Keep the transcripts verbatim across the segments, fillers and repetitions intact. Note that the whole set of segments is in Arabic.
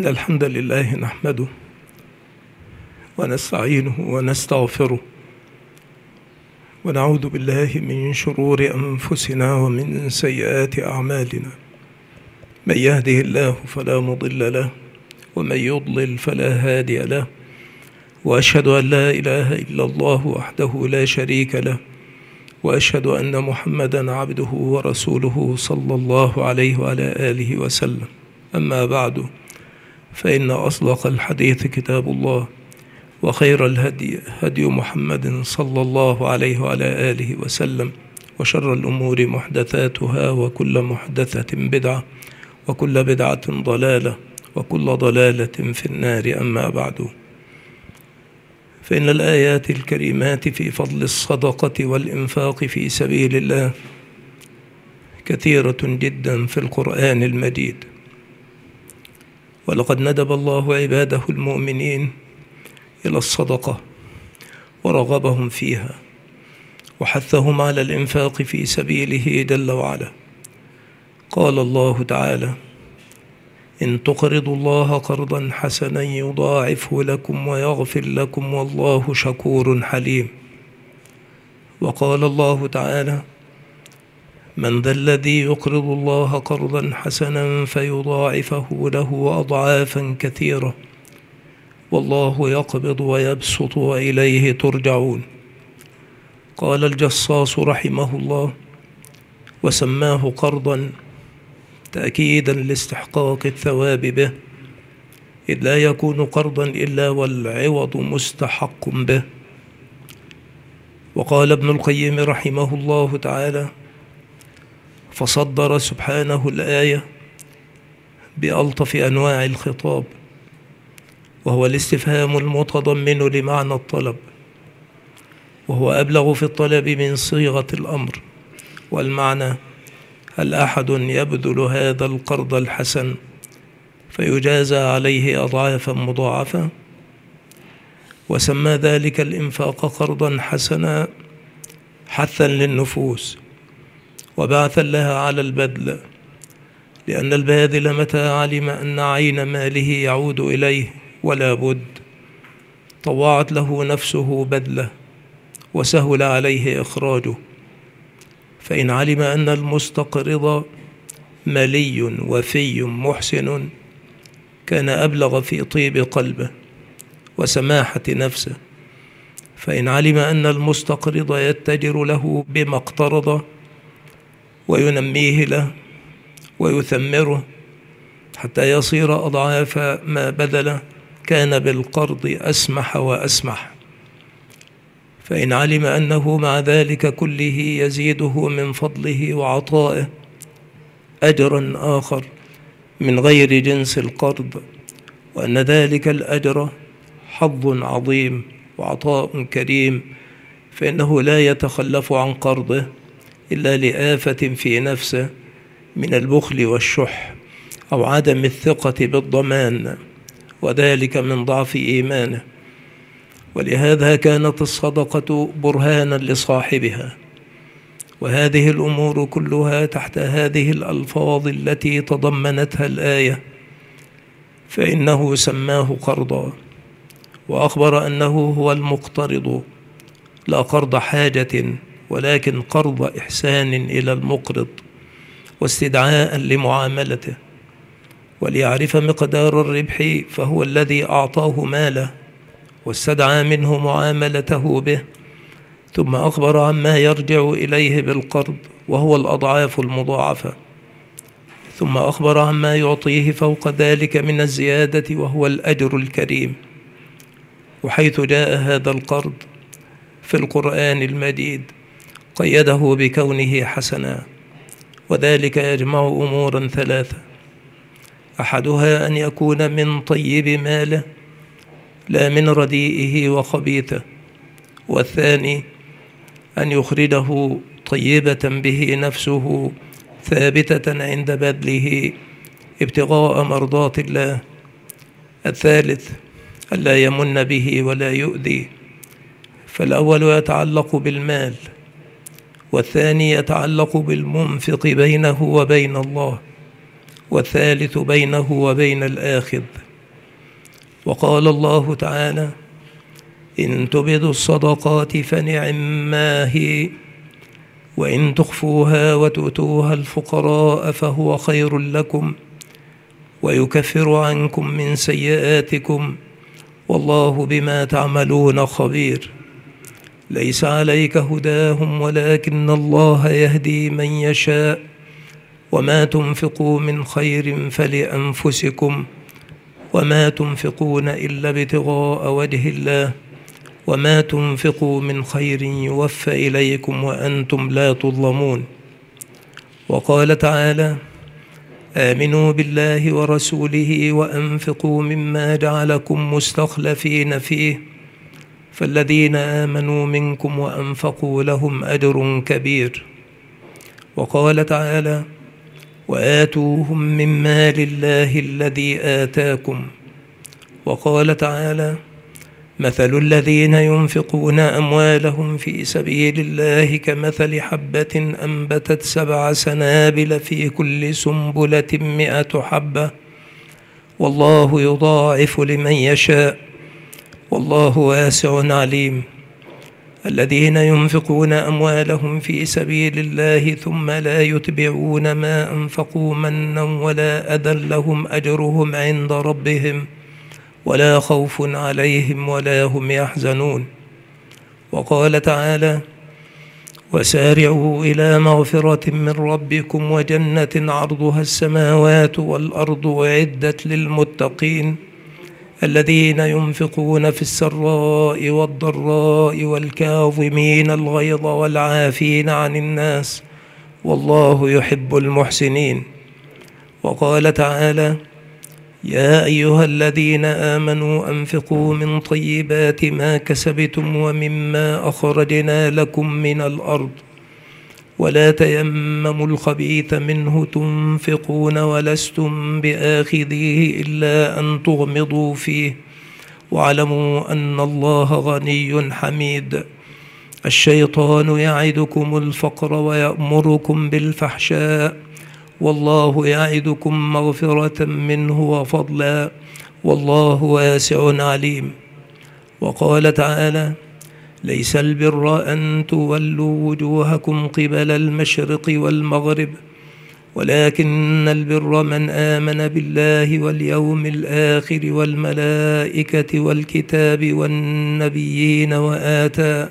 إن الحمد لله نحمده ونستعينه ونستغفره ونعوذ بالله من شرور أنفسنا ومن سيئات أعمالنا. من يهده الله فلا مضل له ومن يضلل فلا هادي له، وأشهد أن لا إله إلا الله وحده لا شريك له، وأشهد أن محمدا عبده ورسوله صلى الله عليه وعلى آله وسلم. أما بعد، فإن أصدق الحديث كتاب الله، وخير الهدي هدي محمد صلى الله عليه وعلى آله وسلم، وشر الأمور محدثاتها، وكل محدثة بدعة، وكل بدعة ضلالة، وكل ضلالة في النار. أما بعد، فإن الآيات الكريمات في فضل الصدقة والإنفاق في سبيل الله كثيرة جدا في القرآن المجيد، ولقد ندب الله عباده المؤمنين إلى الصدقة ورغبهم فيها وحثهم على الإنفاق في سبيله جل وعلا. قال الله تعالى: إن تقرضوا الله قرضا حسنا يضاعفه لكم ويغفر لكم والله شكور حليم. وقال الله تعالى: من ذا الذي يقرض الله قرضا حسنا فيضاعفه له أضعافا كثيرة والله يقبض ويبسط وإليه ترجعون. قال الجصاص رحمه الله وسماه قرضا تأكيدا لاستحقاق الثواب به، إذ لا يكون قرضا إلا والعوض مستحق به. وقال ابن القيم رحمه الله تعالى: فصدر سبحانه الآية بألطف أنواع الخطاب، وهو الاستفهام المتضمن لمعنى الطلب، وهو أبلغ في الطلب من صيغة الأمر. والمعنى: هل أحد يبذل هذا القرض الحسن فيجازى عليه أضعافا مضاعفة؟ وسمى ذلك الإنفاق قرضا حسنا حثا للنفوس وبعثا لها على البذل، لأن الباذل متى علم أن عين ماله يعود إليه ولا بد طوعت له نفسه بذله وسهل عليه إخراجه. فإن علم أن المستقرض ملي وفي محسن كان أبلغ في طيب قلبه وسماحة نفسه. فإن علم أن المستقرض يتجر له بما اقترض وينميه له ويثمره حتى يصير أضعاف ما بذل كان بالقرض أسمح وأسمح. فإن علم أنه مع ذلك كله يزيده من فضله وعطائه أجرا آخر من غير جنس القرض، وأن ذلك الأجر حظ عظيم وعطاء كريم، فإنه لا يتخلف عن قرضه إلا لآفة في نفسه من البخل والشح أو عدم الثقة بالضمان، وذلك من ضعف إيمانه. ولهذا كانت الصدقة برهانا لصاحبها. وهذه الأمور كلها تحت هذه الألفاظ التي تضمنتها الآية، فإنه سماه قرضا، وأخبر أنه هو المقترض، لا قرض حاجة ولكن قرض إحسان إلى المقرض واستدعاء لمعاملته. وليعرف مقدار الربح فهو الذي أعطاه ماله واستدعى منه معاملته به، ثم أخبر عما يرجع إليه بالقرض وهو الأضعاف المضاعفة، ثم أخبر عما يعطيه فوق ذلك من الزيادة وهو الأجر الكريم. وحيث جاء هذا القرض في القرآن المجيد قيده بكونه حسنا، وذلك يجمع أمورا ثلاثة: أحدها أن يكون من طيب ماله لا من رديئه وخبيثه، والثاني أن يخرجه طيبة به نفسه ثابتة عند بذله ابتغاء مرضات الله، الثالث ألا يمن به ولا يؤذي. فالأول يتعلق بالمال، والثاني يتعلق بالمنفق بينه وبين الله، والثالث بينه وبين الآخذ وقال الله تعالى: إن تبدوا الصدقات فنعما هي، وإن تخفوها وتؤتوها الفقراء فهو خير لكم ويكفر عنكم من سيئاتكم والله بما تعملون خبير. ليس عليك هداهم ولكن الله يهدي من يشاء، وما تنفقوا من خير فلأنفسكم وما تنفقون إلا ابتغاء وجه الله وما تنفقوا من خير يوفى إليكم وأنتم لا تظلمون. وقال تعالى: آمنوا بالله ورسوله وأنفقوا مما جعلكم مستخلفين فيه فالذين آمنوا منكم وأنفقوا لهم أجر كبير. وقال تعالى: وآتوهم من مال الله الذي آتاكم. وقال تعالى: مثل الذين ينفقون أموالهم في سبيل الله كمثل حبة أنبتت سبع سنابل في كل سنبلة مئة حبة والله يضاعف لمن يشاء والله واسع عليم. الذين ينفقون أموالهم في سبيل الله ثم لا يتبعون ما أنفقوا منا ولا أذى لهم أجرهم عند ربهم ولا خوف عليهم ولا هم يحزنون. وقال تعالى: وسارعوا إلى مغفرة من ربكم وجنة عرضها السماوات والأرض أعدت للمتقين الذين ينفقون في السراء والضراء والكاظمين الغيظ والعافين عن الناس والله يحب المحسنين. وقال تعالى: يا أيها الذين آمنوا أنفقوا من طيبات ما كسبتم ومما أخرجنا لكم من الأرض ولا تيمموا الخبيث منه تنفقون ولستم بآخذيه إلا أن تغمضوا فيه واعلموا أن الله غني حميد. الشيطان يعدكم الفقر ويأمركم بالفحشاء والله يعدكم مغفرة منه وفضلا والله واسع عليم. وقال تعالى: ليس البر أن تولوا وجوهكم قبل المشرق والمغرب ولكن البر من آمن بالله واليوم الآخر والملائكة والكتاب والنبيين وآتى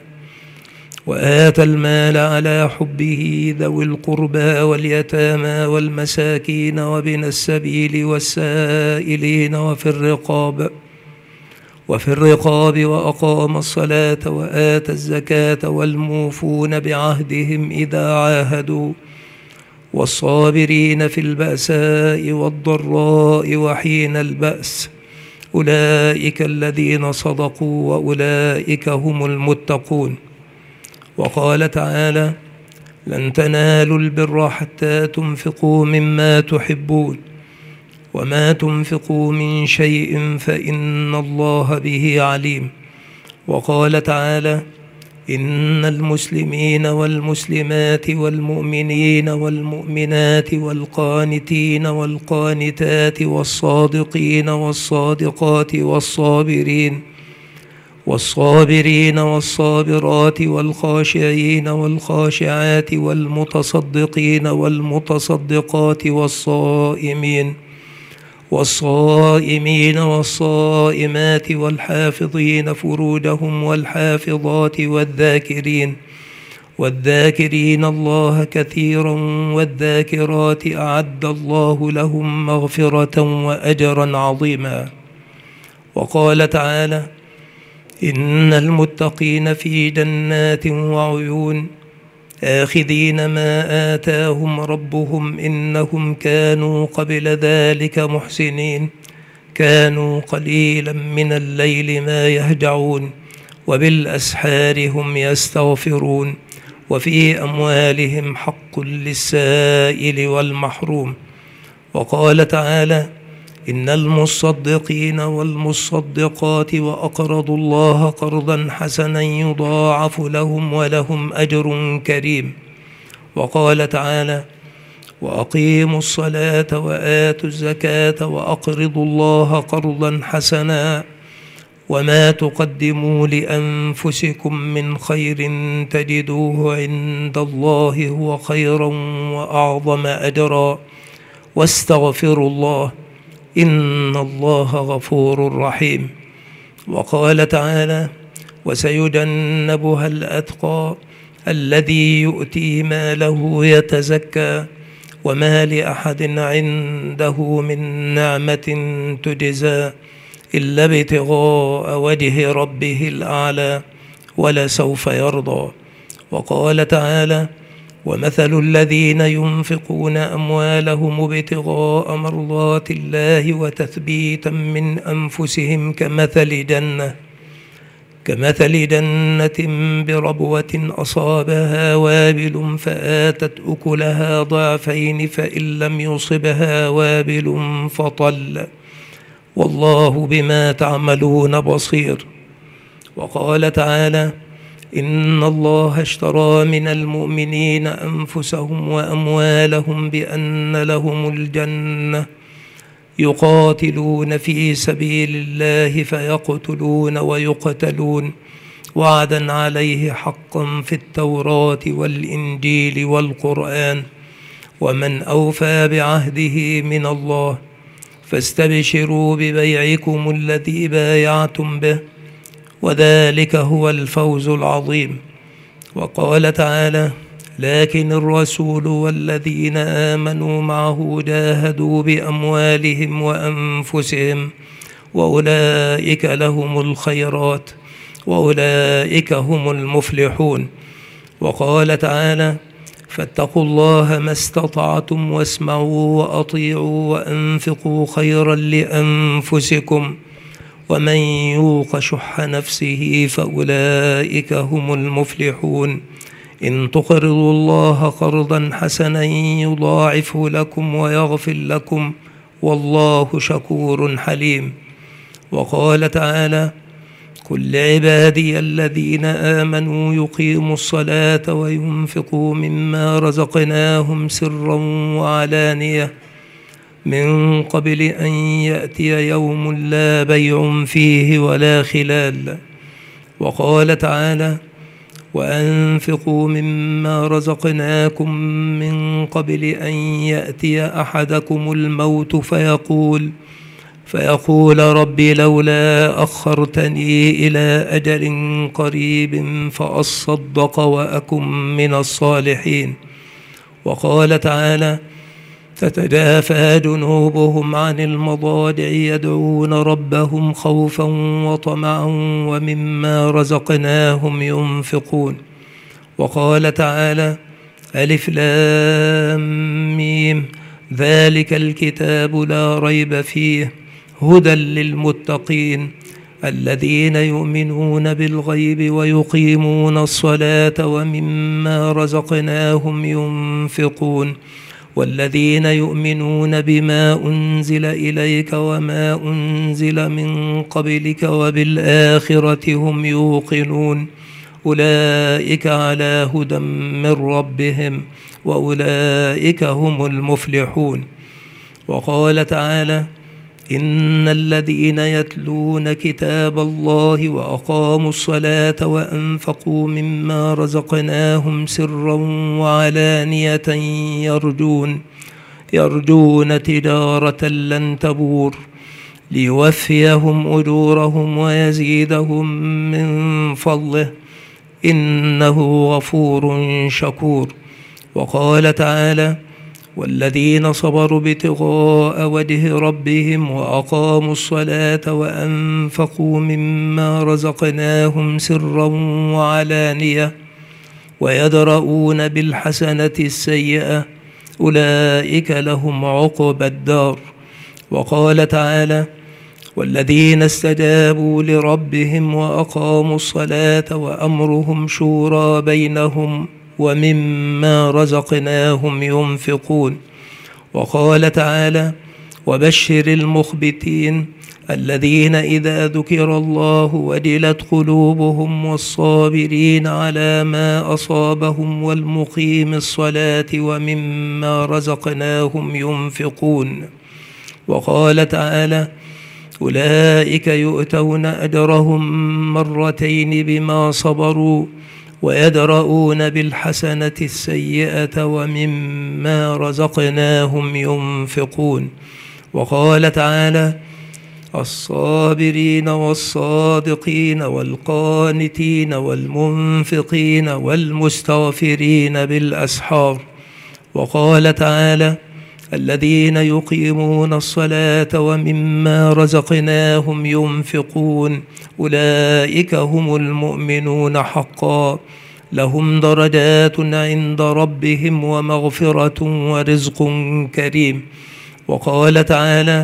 وآتى المال على حبه ذوي القربى واليتامى والمساكين وابن السبيل والسائلين وفي الرقاب وفي الرقاب وأقام الصلاة وآتى الزكاة والموفون بعهدهم إذا عاهدوا والصابرين في البأساء والضراء وحين البأس أولئك الذين صدقوا وأولئك هم المتقون. وقال تعالى: لن تنالوا البر حتى تنفقوا مما تحبون وما تنفقوا من شيء فإن الله به عليم. وقال تعالى: إن المسلمين والمسلمات والمؤمنين والمؤمنات والقانتين والقانتات والصادقين والصادقات والصابرين والصابرين والصابرات والخاشعين والخاشعات والمتصدقين والمتصدقات والصائمين والصائمين والصائمات والحافظين فروجهم والحافظات والذاكرين والذاكرين الله كثيرا والذاكرات أعد الله لهم مغفرة وأجرا عظيما. وقال تعالى: إن المتقين في جنات وعيون آخذين ما آتاهم ربهم إنهم كانوا قبل ذلك محسنين كانوا قليلا من الليل ما يهجعون وبالأسحار هم يستغفرون وفي أموالهم حق للسائل والمحروم. وقال تعالى: إن المصدقين والمصدقات وأقرضوا الله قرضا حسنا يضاعف لهم ولهم أجر كريم. وقال تعالى: وأقيموا الصلاة وآتوا الزكاة وأقرضوا الله قرضا حسنا وما تقدموا لأنفسكم من خير تجدوه عند الله هو خيرا وأعظم أجرا واستغفروا الله إن الله غفور رحيم. وقال تعالى: وسيجنبها الأتقى الذي يؤتي ماله يتزكى وما لأحد عنده من نعمة تجزى إلا ابتغاء وجه ربه الأعلى ولسوف يرضى. وقال تعالى: ومثل الذين ينفقون أموالهم ابتغاء مرضات الله وتثبيتا من أنفسهم كمثل جنة كمثل جنة بربوة أصابها وابل فآتت أكلها ضعفين فإن لم يصبها وابل فطل والله بما تعملون بصير. وقال تعالى: إن الله اشترى من المؤمنين أنفسهم وأموالهم بأن لهم الجنة يقاتلون في سبيل الله فيقتلون ويقتلون وعدا عليه حقا في التوراة والإنجيل والقرآن ومن أوفى بعهده من الله فاستبشروا ببيعكم الذي بايعتم به وذلك هو الفوز العظيم. وقال تعالى: لكن الرسول والذين آمنوا معه جاهدوا بأموالهم وأنفسهم وأولئك لهم الخيرات وأولئك هم المفلحون. وقال تعالى: فاتقوا الله ما استطعتم واسمعوا وأطيعوا وأنفقوا خيرا لأنفسكم ومن يوق شح نفسه فأولئك هم المفلحون. إن تقرضوا الله قرضا حسنا يضاعفه لكم ويغفر لكم والله شكور حليم. وقال تعالى: كل عبادي الذين آمنوا يقيموا الصلاة وينفقوا مما رزقناهم سرا وعلانية من قبل أن يأتي يوم لا بيع فيه ولا خلال. وقال تعالى: وأنفقوا مما رزقناكم من قبل أن يأتي أحدكم الموت فيقول فيقول ربي لولا أخرتني إلى أجل قريب فأصدق وأكن من الصالحين. وقال تعالى: تتجافى جنوبهم عن المضاجع يدعون ربهم خوفا وطمعا ومما رزقناهم ينفقون. وقال تعالى: ألف لام ميم ذلك الكتاب لا ريب فيه هدى للمتقين الذين يؤمنون بالغيب ويقيمون الصلاة ومما رزقناهم ينفقون والذين يؤمنون بما أنزل إليك وما أنزل من قبلك وبالآخرة هم يوقنون أولئك على هدى من ربهم وأولئك هم المفلحون. وقال تعالى: إن الذين يتلون كتاب الله وأقاموا الصلاة وأنفقوا مما رزقناهم سرا وعلانية يرجون يرجون تجارة لن تبور ليوفيهم أجورهم ويزيدهم من فضله إنه غفور شكور. وقال تعالى: والذين صبروا ابتغاء وجه ربهم وأقاموا الصلاة وأنفقوا مما رزقناهم سرا وعلانية ويدرؤون بالحسنة السيئة أولئك لهم عقبى الدار. وقال تعالى: والذين استجابوا لربهم وأقاموا الصلاة وأمرهم شورى بينهم ومما رزقناهم ينفقون. وقال تعالى: وبشر المخبتين الذين إذا ذكر الله وجلت قلوبهم والصابرين على ما أصابهم والمقيم الصلاة ومما رزقناهم ينفقون. وقال تعالى: أولئك يؤتون أجرهم مرتين بما صبروا ويدرؤون بالحسنة السيئة ومما رزقناهم ينفقون. وقال تعالى: الصابرين والصادقين والقانتين والمنفقين والمستغفرين بالأسحار. وقال تعالى: الذين يقيمون الصلاة ومما رزقناهم ينفقون أولئك هم المؤمنون حقا لهم درجات عند ربهم ومغفرة ورزق كريم. وقال تعالى: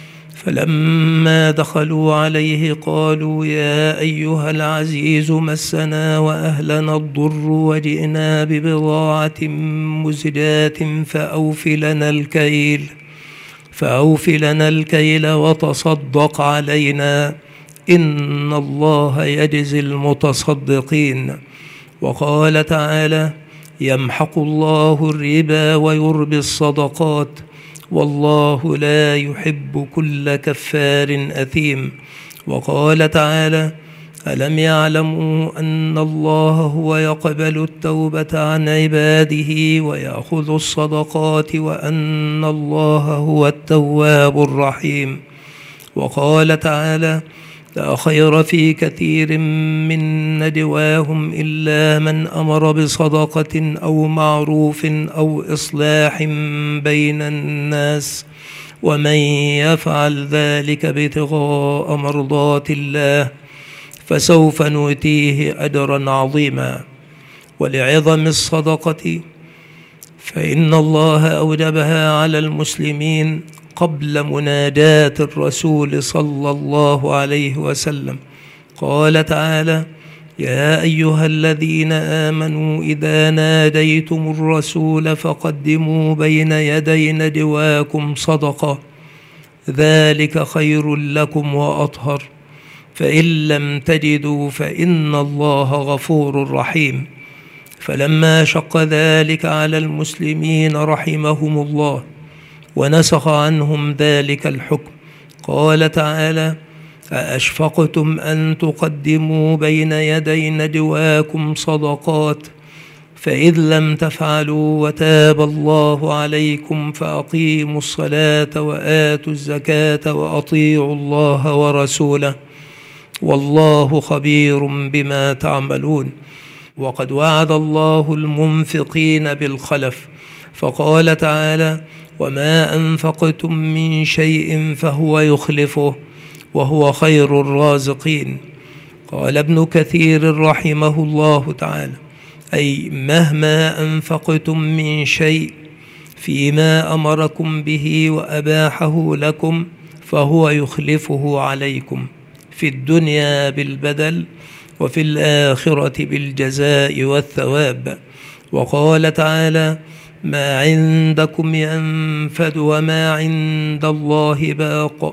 فلما دخلوا عليه قالوا يا أيها العزيز مسنا وأهلنا الضر وجئنا ببضاعة مزجاة فأوف لنا الكيل فأوف لنا الكيل وتصدق علينا إن الله يجزي المتصدقين. وقال تعالى: يمحق الله الربا ويربي الصدقات والله لا يحب كل كفار أثيم. وقال تعالى: ألم يعلموا أن الله هو يقبل التوبة عن عباده ويأخذ الصدقات وأن الله هو التواب الرحيم. وقال تعالى: لا خير في كثير من نجواهم إلا من أمر بصدقة أو معروف أو إصلاح بين الناس ومن يفعل ذلك ابتغاء مرضات الله فسوف نؤتيه أجرا عظيما. ولعظم الصدقة فإن الله أوجبها على المسلمين قبل مناجاة الرسول صلى الله عليه وسلم. قال تعالى: يا أيها الذين آمنوا إذا ناديتم الرسول فقدموا بين يدي نجواكم صدقة ذلك خير لكم وأطهر فإن لم تجدوا فإن الله غفور رحيم. فلما شق ذلك على المسلمين رحمهم الله ونسخ عنهم ذلك الحكم قال تعالى: أأشفقتم أن تقدموا بين يدي نجواكم صدقات فإذ لم تفعلوا وتاب الله عليكم فأقيموا الصلاة وآتوا الزكاة وأطيعوا الله ورسوله والله خبير بما تعملون. وقد وعد الله المنفقين بالخلف فقال تعالى: وما أنفقتم من شيء فهو يخلفه وهو خير الرازقين. قال ابن كثير رحمه الله تعالى: أي مهما أنفقتم من شيء فيما أمركم به وأباحه لكم فهو يخلفه عليكم في الدنيا بالبدل وفي الآخرة بالجزاء والثواب. وقال تعالى: ما عندكم ينفد وما عند الله باق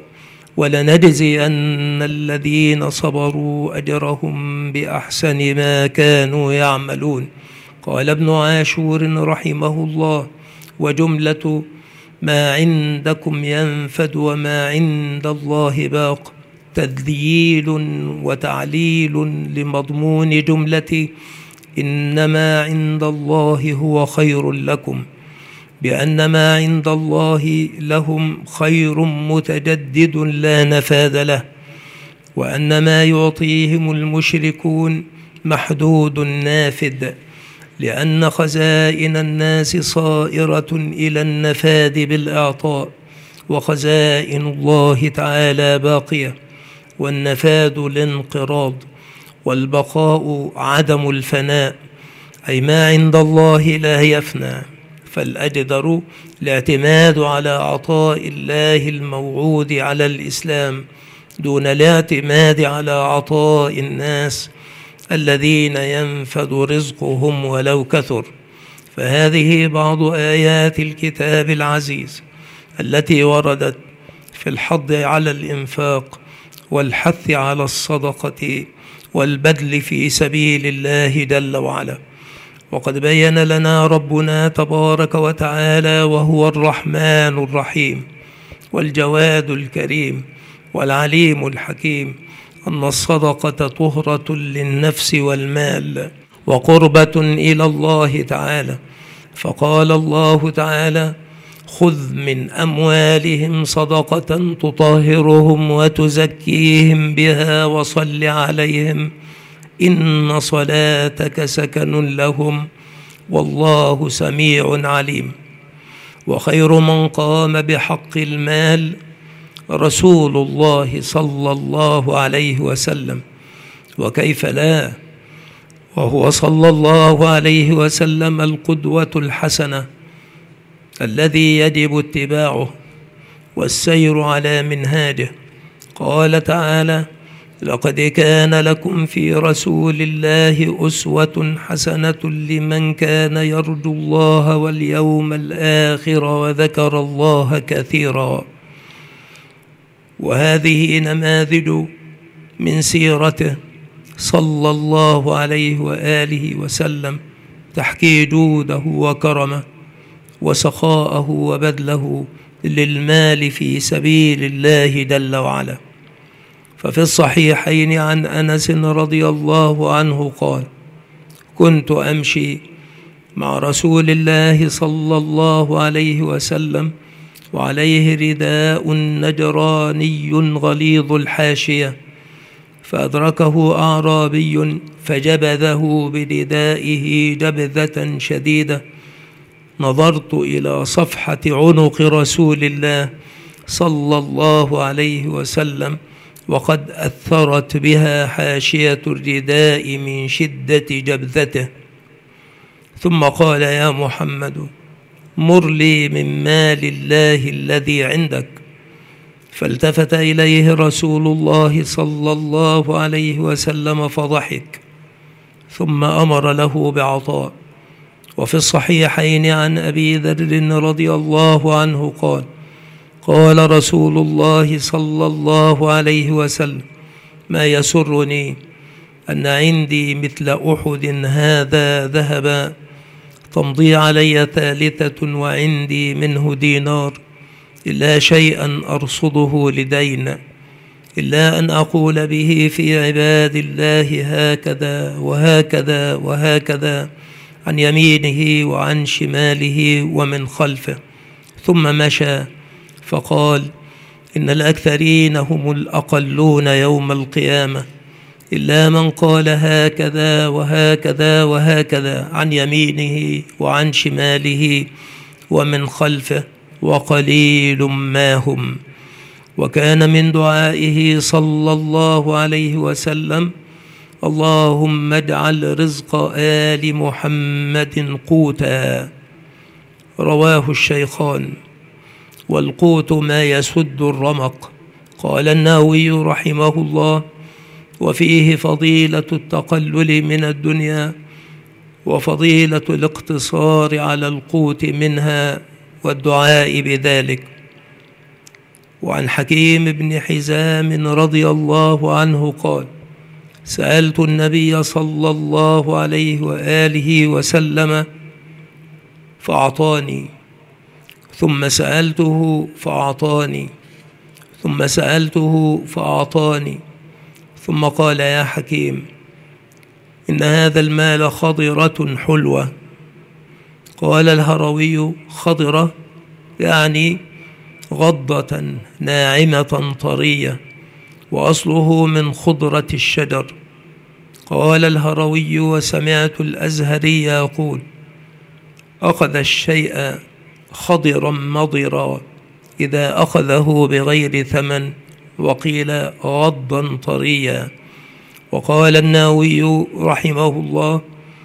ولنجزين الذين صبروا أجرهم بأحسن ما كانوا يعملون. قال ابن عاشور رحمه الله: وجملة ما عندكم ينفد وما عند الله باق تذييل وتعليل لمضمون جملة إنما عند الله هو خير لكم، بأن ما عند الله لهم خير متجدد لا نفاذ له، وأن ما يعطيهم المشركون محدود نافذ، لأن خزائن الناس صائرة إلى النفاذ بالإعطاء، وخزائن الله تعالى باقية، والنفاذ الانقراض، والبقاء عدم الفناء، أي ما عند الله لا يفنى. فالأجدر الاعتماد على عطاء الله الموعود على الإسلام دون الاعتماد على عطاء الناس الذين ينفد رزقهم ولو كثر. فهذه بعض آيات الكتاب العزيز التي وردت في الحض على الإنفاق والحث على الصدقة والبذل في سبيل الله جل وعلا. وقد بين لنا ربنا تبارك وتعالى وهو الرحمن الرحيم والجواد الكريم والعليم الحكيم أن الصدقة طهرة للنفس والمال وقربة إلى الله تعالى. فقال الله تعالى: خذ من أموالهم صدقة تطهرهم وتزكيهم بها وصل عليهم إن صلاتك سكن لهم والله سميع عليم. وخير من قام بحق المال رسول الله صلى الله عليه وسلم، وكيف لا، وهو صلى الله عليه وسلم القدوة الحسنة الذي يجب اتباعه والسير على منهاجه. قال تعالى: لقد كان لكم في رسول الله أسوة حسنة لمن كان يرجو الله واليوم الآخر وذكر الله كثيرا. وهذه نماذج من سيرته صلى الله عليه وآله وسلم تحكي جوده وكرمه وسخاءه وبذله للمال في سبيل الله جل وعلا. ففي الصحيحين عن أنس رضي الله عنه قال: كنت أمشي مع رسول الله صلى الله عليه وسلم وعليه رداء نجراني غليظ الحاشية، فأدركه أعرابي فجبذه بردائه جبذة شديدة. نظرت إلى صفحة عنق رسول الله صلى الله عليه وسلم وقد أثرت بها حاشية الرداء من شدة جبذته، ثم قال: يا محمد، مر لي من مال الله الذي عندك. فالتفت إليه رسول الله صلى الله عليه وسلم فضحك، ثم أمر له بعطاء. وفي الصحيحين عن أبي ذر رضي الله عنه قال: قال رسول الله صلى الله عليه وسلم: ما يسرني أن عندي مثل أحد هذا ذهبا تمضي علي ثالثة وعندي منه دينار، إلا شيئا أرصده لدين، إلا أن أقول به في عباد الله هكذا وهكذا وهكذا عن يمينه وعن شماله ومن خلفه. ثم مشى فقال: إن الأكثرين هم الأقلون يوم القيامة، إلا من قال هكذا وهكذا وهكذا عن يمينه وعن شماله ومن خلفه، وقليل ما هم. وكان من دعائه صلى الله عليه وسلم: اللهم اجعل رزق آل محمد قوتا. رواه الشيخان. والقوت ما يسد الرمق. قال النووي رحمه الله: وفيه فضيلة التقلل من الدنيا وفضيلة الاقتصار على القوت منها والدعاء بذلك. وعن حكيم بن حزام رضي الله عنه قال: سألت النبي صلى الله عليه وآله وسلم فأعطاني، ثم سألته فأعطاني، ثم سألته فأعطاني، ثم قال: يا حكيم، إن هذا المال خضرة حلوة. قال الهروي: خضرة يعني غضة ناعمة طرية، وأصله من خضرة الشجر. قال الهروي: وسمعت الأزهري يقول: أخذ الشيء خضرا مضرا إذا أخذه بغير ثمن، وقيل غضا طريا. وقال النووي رحمه الله: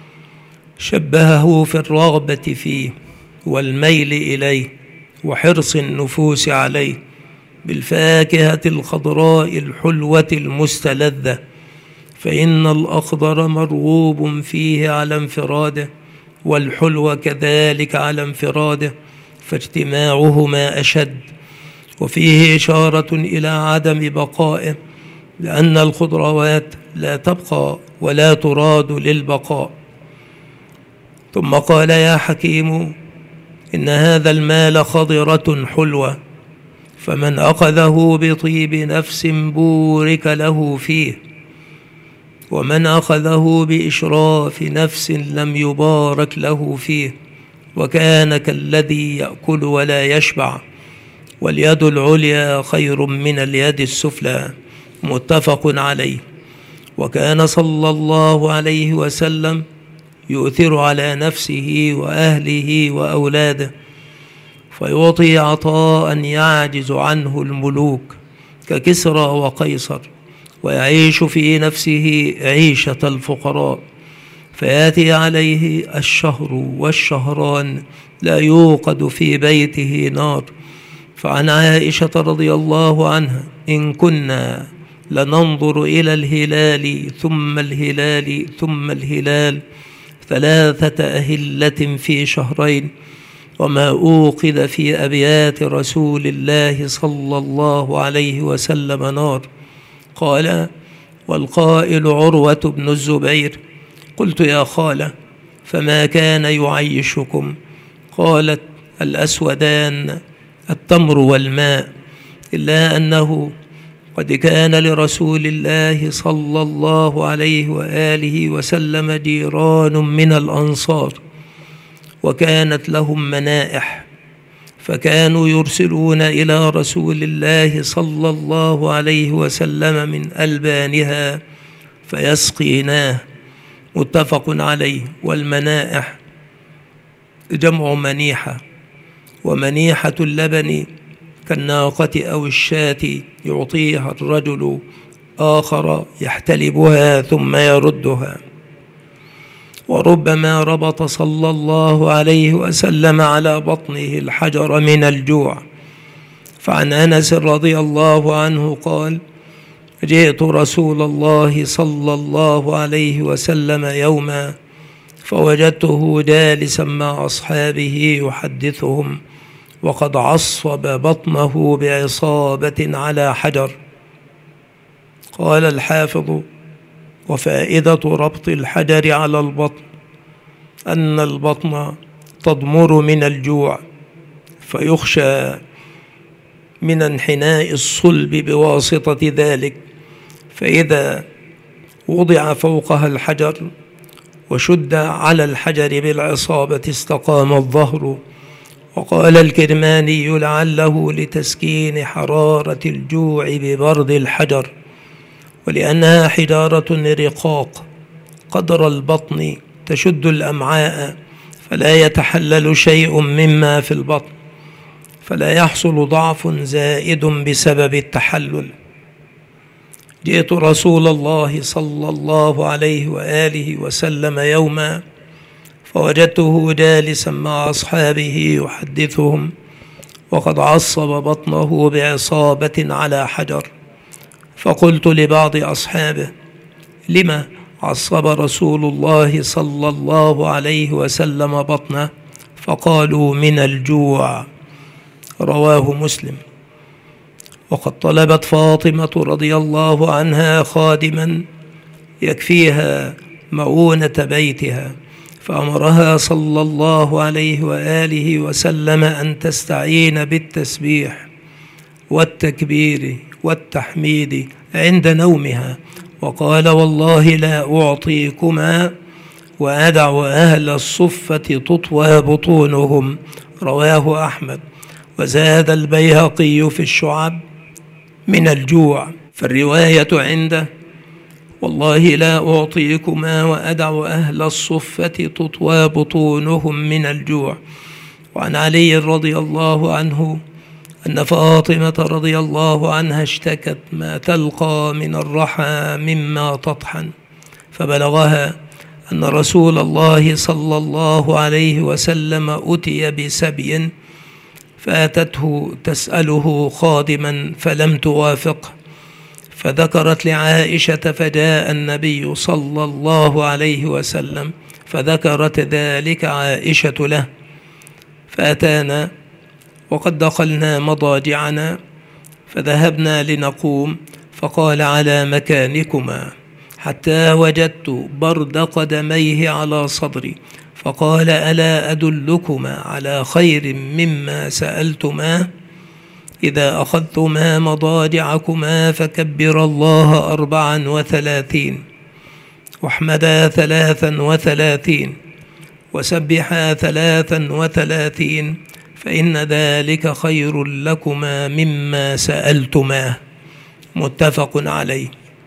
شبهه في الرغبة فيه والميل إليه وحرص النفوس عليه بالفاكهة الخضراء الحلوة المستلذة، فإن الأخضر مرغوب فيه على انفراده، والحلو كذلك على انفراده، فاجتماعهما أشد. وفيه إشارة إلى عدم بقائه، لأن الخضروات لا تبقى ولا تراد للبقاء. ثم قال: يا حكيم، إن هذا المال خضرة حلوة، فمن أخذه بطيب نفس بورك له فيه، ومن أخذه بإشراف نفس لم يبارك له فيه، وكان كالذي يأكل ولا يشبع، واليد العليا خير من اليد السفلى. متفق عليه. وكان صلى الله عليه وسلم يؤثر على نفسه وأهله وأولاده، فيعطي عطاء يعجز عنه الملوك ككسرى وقيصر، ويعيش في نفسه عيشة الفقراء، فيأتي عليه الشهر والشهران لا يوقد في بيته نار. فعن عائشة رضي الله عنها: إن كنا لننظر إلى الهلال ثم الهلال ثم الهلال ثلاثة أهلة في شهرين، وما أوقد في أبيات رسول الله صلى الله عليه وسلم نار. قال: والقائل عروة بن الزبير: قلت: يا خالة، فما كان يعيشكم؟ قالت: الأسودان، التمر والماء، إلا أنه قد كان لرسول الله صلى الله عليه وآله وسلم جيران من الأنصار، وكانت لهم منائح، فكانوا يرسلون إلى رسول الله صلى الله عليه وسلم من ألبانها فيسقيناه. متفق عليه. والمنائح جمع منيحة، ومنيحة اللبن كالناقة أو الشاة يعطيها الرجل آخر يحتلبها ثم يردها. وربما ربط صلى الله عليه وسلم على بطنه الحجر من الجوع. فعن أنس رضي الله عنه قال: جئت رسول الله صلى الله عليه وسلم يوما فوجدته جالسا مع أصحابه يحدثهم، وقد عصب بطنه بعصابة على حجر. قال الحافظ: وفائدة ربط الحجر على البطن أن البطن تضمر من الجوع، فيخشى من انحناء الصلب بواسطة ذلك، فإذا وضع فوقها الحجر وشد على الحجر بالعصابة استقام الظهر. وقال الكرماني: لعله لتسكين حرارة الجوع ببرد الحجر، ولأنها حجارة رقاق قدر البطن تشد الأمعاء، فلا يتحلل شيء مما في البطن، فلا يحصل ضعف زائد بسبب التحلل. جئت رسول الله صلى الله عليه وآله وسلم يوما فوجدته جالسا مع أصحابه يحدثهم، وقد عصب بطنه بعصابة على حجر. فقلت لبعض أصحابه: لما عصب رسول الله صلى الله عليه وسلم بطنه؟ فقالوا: من الجوع. رواه مسلم. وقد طلبت فاطمة رضي الله عنها خادما يكفيها مؤونة بيتها، فأمرها صلى الله عليه وآله وسلم أن تستعين بالتسبيح والتكبير والتحميد عند نومها، وقال: والله لا أعطيكما وأدع أهل الصفة تطوى بطونهم. رواه أحمد. وزاد البيهقي في الشعب: من الجوع. فالرواية عنده: والله لا أعطيكما وأدع أهل الصفة تطوى بطونهم من الجوع. وعن علي رضي الله عنه أن فاطمة رضي الله عنها اشتكت ما تلقى من الرحى مما تطحن، فبلغها أن رسول الله صلى الله عليه وسلم أتي بسبي، فأتته تسأله خادما فلم توافقه، فذكرت لعائشة، فجاء النبي صلى الله عليه وسلم فذكرت ذلك عائشة له، فأتانا وقد دخلنا مضاجعنا فذهبنا لنقوم، فقال: على مكانكما، حتى وجدت برد قدميه على صدري، فقال: ألا أدلكما على خير مما سألتما؟ إذا أخذتما مضاجعكما فكبر الله أربعا وثلاثين، واحمدا ثلاثا وثلاثين، وسبحا ثلاثا وثلاثين، فإن ذلك خير لكما مما سألتماه. متفق عليه.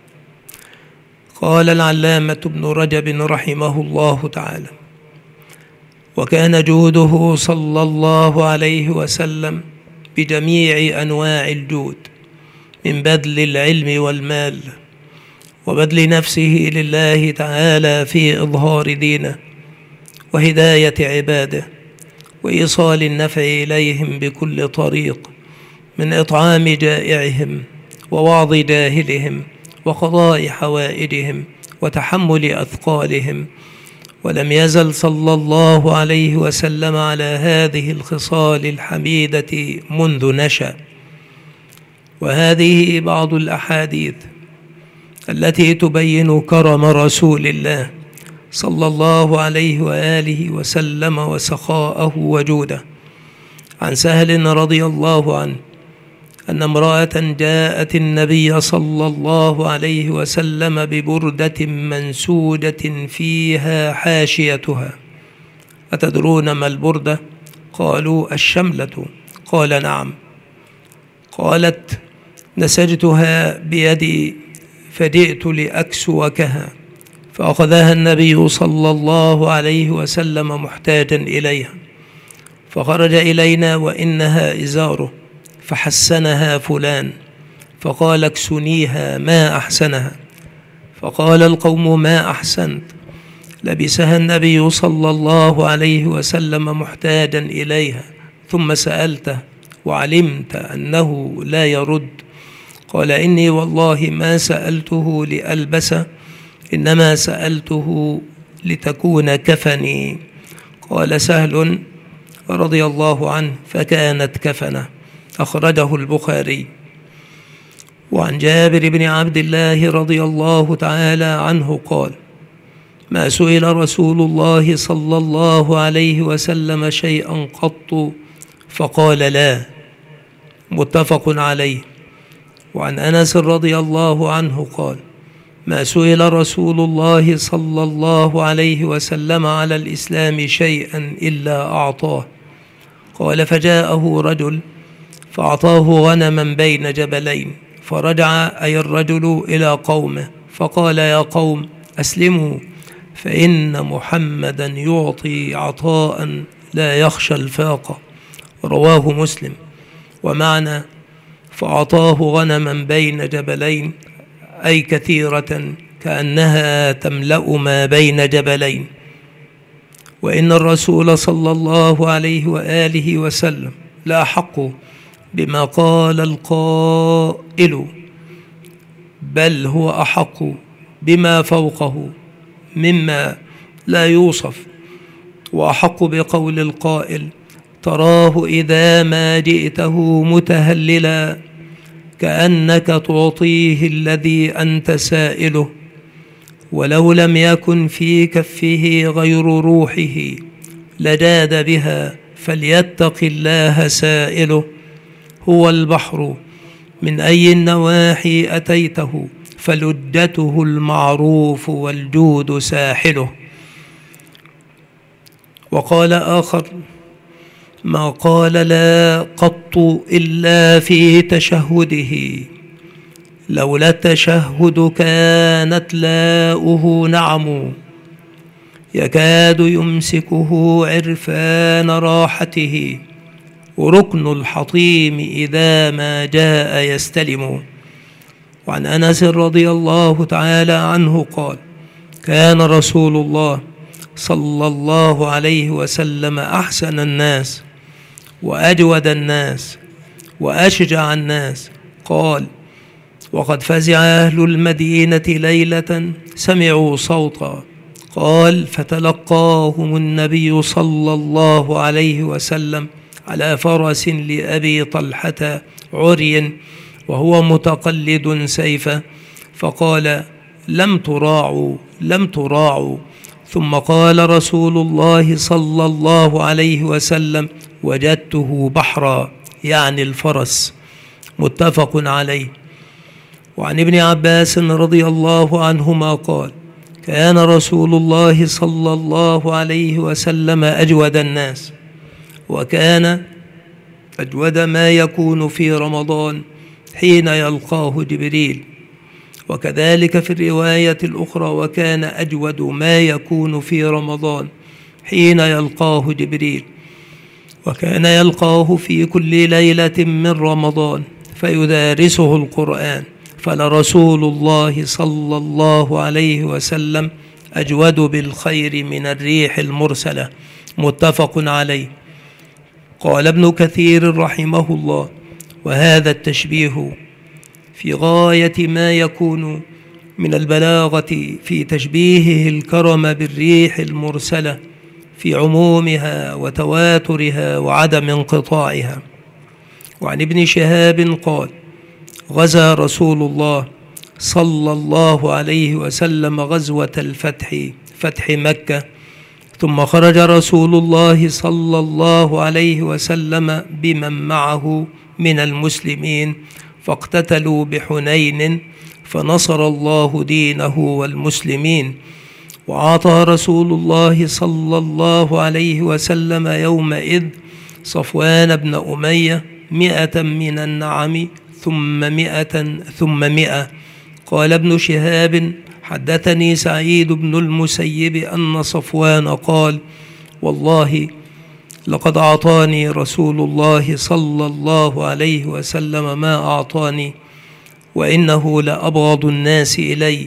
قال العلامة ابن رجب رحمه الله تعالى: وكان جوده صلى الله عليه وسلم بجميع أنواع الجود، من بذل العلم والمال، وبذل نفسه لله تعالى في إظهار دينه وهداية عباده وإيصال النفع إليهم بكل طريق، من إطعام جائعهم ووعظ جاهلهم وقضاء حوائجهم وتحمل أثقالهم. ولم يزل صلى الله عليه وسلم على هذه الخصال الحميدة منذ نشأ. وهذه بعض الأحاديث التي تبين كرم رسول الله صلى الله عليه وآله وسلم وسخاءه وجوده. عن سهل رضي الله عنه أن امرأة جاءت النبي صلى الله عليه وسلم ببردة منسوجة فيها حاشيتها. أتدرون ما البردة؟ قالوا: الشملة. قال: نعم. قالت: نسجتها بيدي فجئت لأكسوكها، فأخذها النبي صلى الله عليه وسلم محتاجا إليها، فخرج إلينا وإنها إزاره، فحسنها فلان، فقال: اكسنيها ما أحسنها. فقال القوم: ما أحسنت؟ لبسها النبي صلى الله عليه وسلم محتاجا إليها، ثم سألته وعلمت أنه لا يرد. قال: إني والله ما سألته لألبسه، إنما سألته لتكون كفني. قال سهل رضي الله عنه: فكانت كفنه. أخرجه البخاري. وعن جابر بن عبد الله رضي الله تعالى عنه قال: ما سئل رسول الله صلى الله عليه وسلم شيئا قط فقال لا. متفق عليه. وعن أنس رضي الله عنه قال: ما سئل رسول الله صلى الله عليه وسلم على الإسلام شيئا إلا أعطاه. قال: فجاءه رجل فأعطاه غنما بين جبلين، فرجع أي الرجل إلى قومه فقال: يا قوم أسلموا، فإن محمدا يعطي عطاء لا يخشى الفاقة. رواه مسلم. ومعنى فأعطاه غنما بين جبلين أي كثيرة كأنها تملأ ما بين جبلين. وإن الرسول صلى الله عليه وآله وسلم لأحق بما قال القائل، بل هو أحق بما فوقه مما لا يوصف، وأحق بقول القائل: تراه إذا ما جئته متهللا كأنك تعطيه الذي أنت سائله، ولو لم يكن في كفه غير روحه لجاد بها، فليتق الله سائله. هو البحر من أي النواحي أتيته، فلجته المعروف والجود ساحله. وقال آخر: ما قال لا قط إلا في تشهده، لولا التشهد كانت لاؤه نعم، يكاد يمسكه عرفان راحته، وركن الحطيم إذا ما جاء يستلم. وعن أنس رضي الله تعالى عنه قال: كان رسول الله صلى الله عليه وسلم أحسن الناس وأجود الناس وأشجع الناس. قال: وقد فزع أهل المدينة ليلة سمعوا صوتا، قال: فتلقاهم النبي صلى الله عليه وسلم على فرس لأبي طلحة عري وهو متقلد سيفه، فقال: لم تراعوا لم تراعوا. ثم قال رسول الله صلى الله عليه وسلم: وجدته بحرا، يعني الفرس. متفق عليه. وعن ابن عباس رضي الله عنهما قال: كان رسول الله صلى الله عليه وسلم أجود الناس، وكان أجود ما يكون في رمضان حين يلقاه جبريل. وكذلك في الرواية الأخرى: وكان أجود ما يكون في رمضان حين يلقاه جبريل، وكان يلقاه في كل ليلة من رمضان فيدارسه القرآن، فلرسول الله صلى الله عليه وسلم أجود بالخير من الريح المرسلة. متفق عليه. قال ابن كثير رحمه الله: وهذا التشبيه في غاية ما يكون من البلاغة في تشبيهه الكرم بالريح المرسلة في عمومها وتواترها وعدم انقطاعها. وعن ابن شهاب قال: غزا رسول الله صلى الله عليه وسلم غزوة الفتح، فتح مكة، ثم خرج رسول الله صلى الله عليه وسلم بمن معه من المسلمين، فاقتتلوا بحنين، فنصر الله دينه والمسلمين. وأعطى رسول الله صلى الله عليه وسلم يومئذ صفوان بن أمية مئة من النعم، ثم مئة ثم مئة. قال ابن شهاب: حدثني سعيد بن المسيب أن صفوان قال: والله لقد أعطاني رسول الله صلى الله عليه وسلم ما أعطاني، وإنه لأبغض الناس إلي،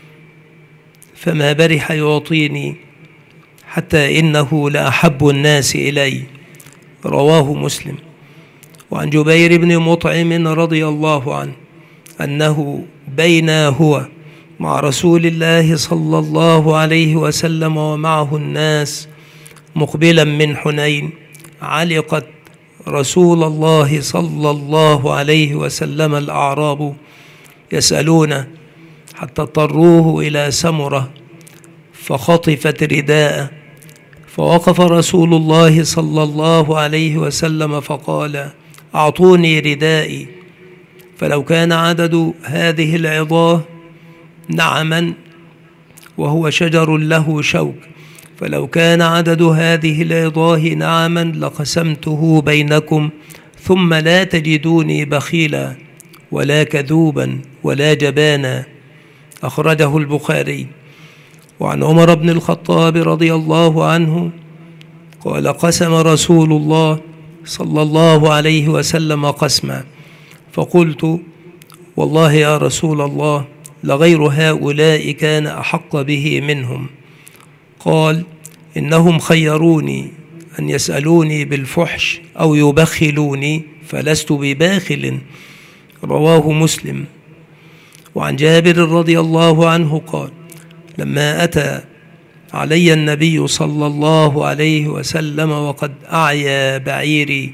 فما برح يعطيني، حتى إنه لأحب الناس إلي. رواه مسلم. وعن جبير بن مطعم رضي الله عنه أنه بينا هو مع رسول الله صلى الله عليه وسلم ومعه الناس مقبلا من حنين، علقت رسول الله صلى الله عليه وسلم الأعراب يسألونه، حتى اضطروه إلى سمرة فخطفت رداءه، فوقف رسول الله صلى الله عليه وسلم فقال: أعطوني ردائي. فلو كان عدد هذه العظاه نعما، وهو شجر له شوك، فلو كان عدد هذه العظاه نعما لقسمته بينكم، ثم لا تجدوني بخيلا ولا كذوبا ولا جبانا. أخرجه البخاري. وعن عمر بن الخطاب رضي الله عنه قال: قسم رسول الله صلى الله عليه وسلم قسما، فقلت: والله يا رسول الله لغير هؤلاء كان أحق به منهم. قال: إنهم خيروني أن يسألوني بالفحش أو يبخلوني، فلست بباخل. رواه مسلم. وعن جابر رضي الله عنه قال: لما أتى علي النبي صلى الله عليه وسلم وقد أعيا بعيري،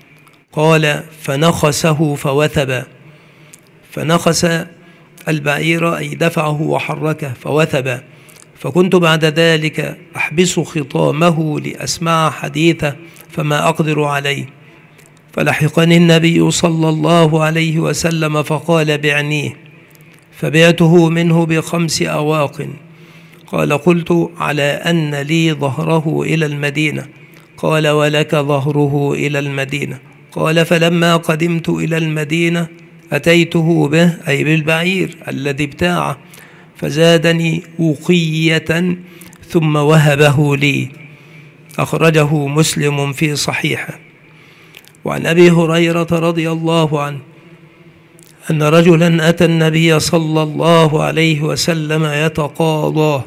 قال: فنخسه فوثب. فنخس البعير أي دفعه وحركه فوثب، فكنت بعد ذلك أحبس خطامه لأسمع حديثه فما أقدر عليه، فلحقني النبي صلى الله عليه وسلم فقال: بعنيه، فبعته منه بخمس أواق. قال: قلت: على أن لي ظهره إلى المدينة. قال: ولك ظهره إلى المدينة. قال: فلما قدمت إلى المدينة أتيته به، أي بالبعير الذي ابتاعه، فزادني وقية ثم وهبه لي. أخرجه مسلم في صحيحه. وعن أبي هريرة رضي الله عنه أن رجلا أتى النبي صلى الله عليه وسلم يتقاضاه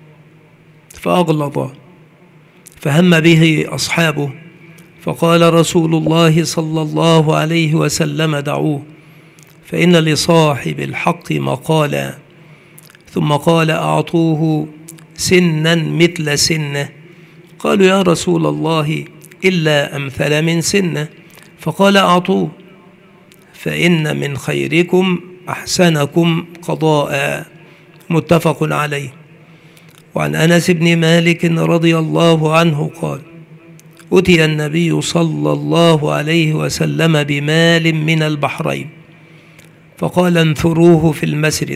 فأغلظ، فهم به أصحابه، فقال رسول الله صلى الله عليه وسلم: دعوه، فإن لصاحب الحق مقالا. ثم قال: أعطوه سنا مثل سنه. قالوا: يا رسول الله إلا أمثل من سنه. فقال: أعطوه، فإن من خيركم أحسنكم قضاء. متفق عليه. وعن أنس بن مالك رضي الله عنه قال: أتي النبي صلى الله عليه وسلم بمال من البحرين فقال: انثروه في المسجد.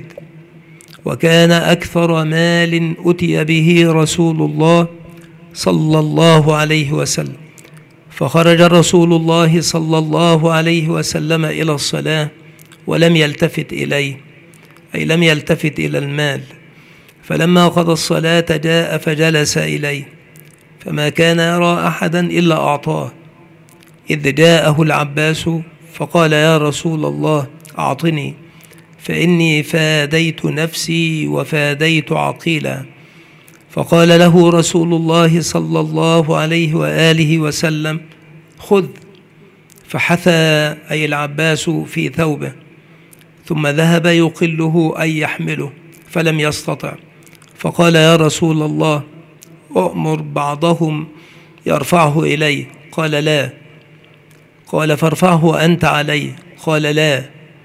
وكان أكثر مال أتي به رسول الله صلى الله عليه وسلم. فخرج رسول الله صلى الله عليه وسلم إلى الصلاة ولم يلتفت إليه، أي لم يلتفت إلى المال. فلما قضى الصلاة جاء فجلس إليه، فما كان يرى أحدا إلا أعطاه، إذ جاءه العباس فقال: يا رسول الله أعطني، فإني فاديت نفسي وفاديت عقيلا. فقال له رسول الله صلى الله عليه وآله وسلم: خذ. فحثى أي العباس في ثوبه، ثم ذهب يقله أي يحمله فلم يستطع. فقال: يا رسول الله أؤمر بعضهم يرفعه إليه. قال: لا. قال: فارفعه أنت عليه. قال: لا.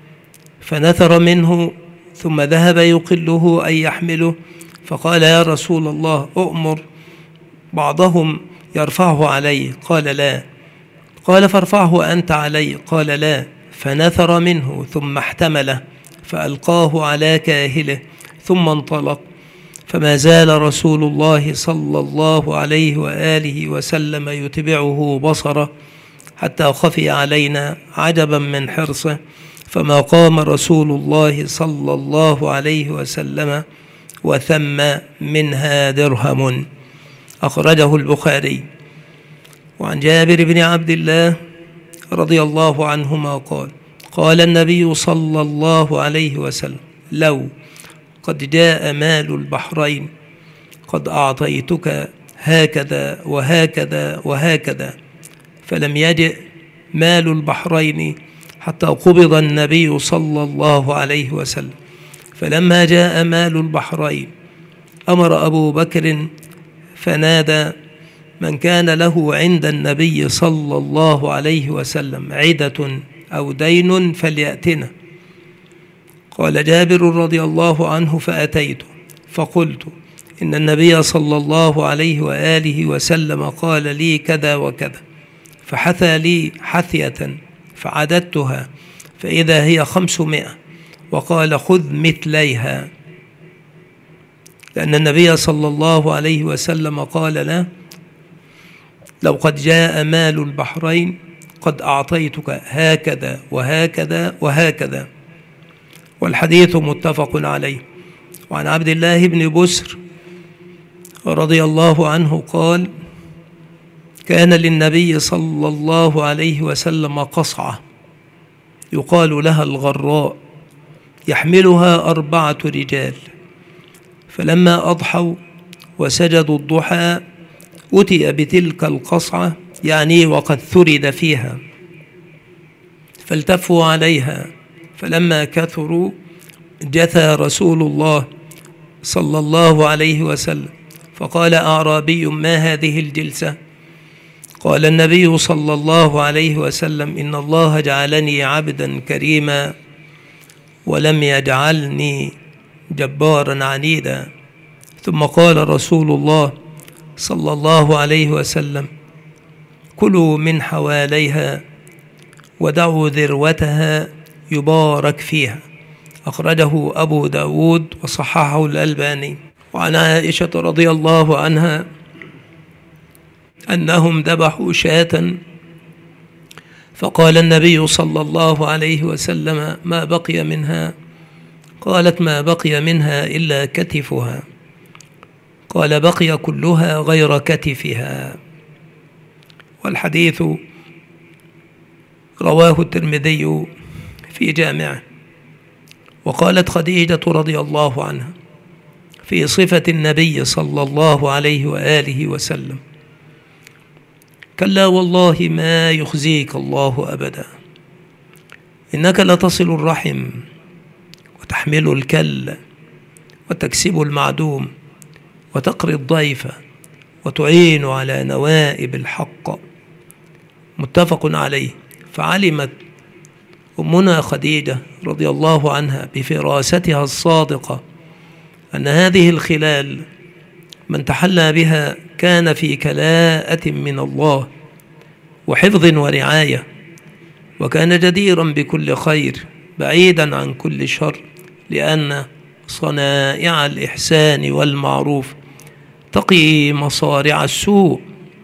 فنثر منه ثم ذهب يقله أي يحمله. فقال: يا رسول الله أؤمر بعضهم يرفعه عليه. قال: لا. قال: فارفعه أنت عليه. قال: لا. فنثر منه ثم احتمله فألقاه على كاهله ثم انطلق. فما زال رسول الله صلى الله عليه وآله وسلم يتبعه بصره حتى خفي علينا عجبا من حرصه، فما قام رسول الله صلى الله عليه وسلم وثم منها درهم. أخرجه البخاري. وعن جابر بن عبد الله رضي الله عنهما قال: قال النبي صلى الله عليه وسلم: لو قد جاء مال البحرين قد أعطيتك هكذا وهكذا وهكذا. فلم يجئ مال البحرين حتى قبض النبي صلى الله عليه وسلم. فلما جاء مال البحرين أمر أبو بكر فنادى من كان له عند النبي صلى الله عليه وسلم عدة أو دين فليأتنا. قال جابر رضي الله عنه: فأتيت فقلت: إن النبي صلى الله عليه وآله وسلم قال لي كذا وكذا. فحثى لي حثية فعددتها فإذا هي خمسمائة، وقال: خذ مثليها، لأن النبي صلى الله عليه وسلم قال له: لو قد جاء مال البحرين قد أعطيتك هكذا وهكذا وهكذا. والحديث متفق عليه. وعن عبد الله بن بسر رضي الله عنه قال: كان للنبي صلى الله عليه وسلم قصعة يقال لها الغراء يحملها أربعة رجال، فلما أضحوا وسجدوا الضحى أتي بتلك القصعة، يعني وقد ثرد فيها، فالتفوا عليها، فلما كثروا جثى رسول الله صلى الله عليه وسلم، فقال أعرابي: ما هذه الجلسة؟ قال النبي صلى الله عليه وسلم: إن الله جعلني عبدا كريما ولم يجعلني جبارا عنيدا. ثم قال رسول الله صلى الله عليه وسلم: كلوا من حواليها ودعوا ذروتها يبارك فيها. أخرجه أبو داود وصححه الألباني. وعن عائشة رضي الله عنها أنهم ذبحوا شاة، فقال النبي صلى الله عليه وسلم: ما بقي منها؟ قالت: ما بقي منها إلا كتفها. قال: بقي كلها غير كتفها. والحديث رواه الترمذي في جامعه. وقالت خديجة رضي الله عنها في صفة النبي صلى الله عليه وآله وسلم: كلا والله ما يخزيك الله أبدا، إنك لتصل الرحم وتحمل الكل وتكسب المعدوم وتقري الضيف وتعين على نوائب الحق. متفق عليه. فعلمت أمنا خديجة رضي الله عنها بفراستها الصادقة أن هذه الخلال من تحلى بها كان في كلاءة من الله وحفظ ورعاية، وكان جديرا بكل خير بعيدا عن كل شر، لأن صنائع الإحسان والمعروف تقي مصارع السوء.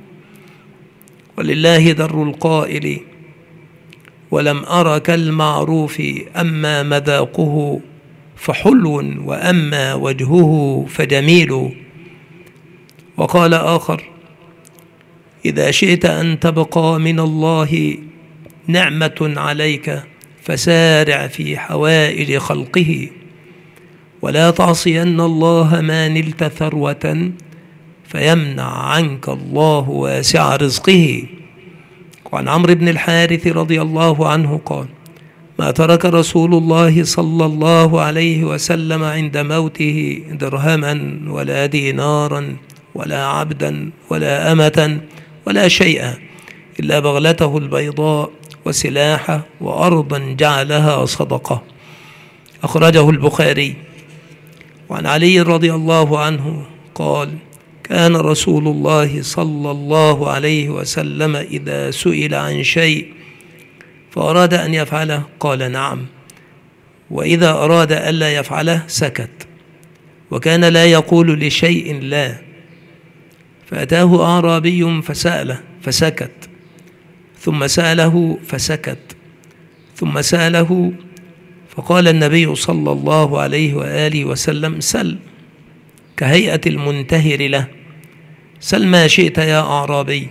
ولله در القائل: ولم أر كالمعروف أما مذاقه فحلو وأما وجهه فجميل. وقال آخر: إذا شئت أن تبقى من الله نعمة عليك فسارع في حوائج خلقه، ولا تعصين الله ما نلت ثروة فيمنع عنك الله واسع رزقه. وعن عمرو بن الحارث رضي الله عنه قال: ما ترك رسول الله صلى الله عليه وسلم عند موته درهما ولا دينارا ولا عبدا ولا أمة ولا شيئا إلا بغلته البيضاء وسلاحه وأرضا جعلها صدقة. أخرجه البخاري. وعن علي رضي الله عنه قال: كان رسول الله صلى الله عليه وسلم إذا سئل عن شيء فأراد أن يفعله قال نعم، وإذا أراد ألا يفعله سكت، وكان لا يقول لشيء لا. فأتاه أعرابي فسأله فسكت، ثم سأله فسكت، ثم سأله، فقال النبي صلى الله عليه وآله وسلم: سل، كهيئة المنتهر له: سل ما شئت يا أعرابي.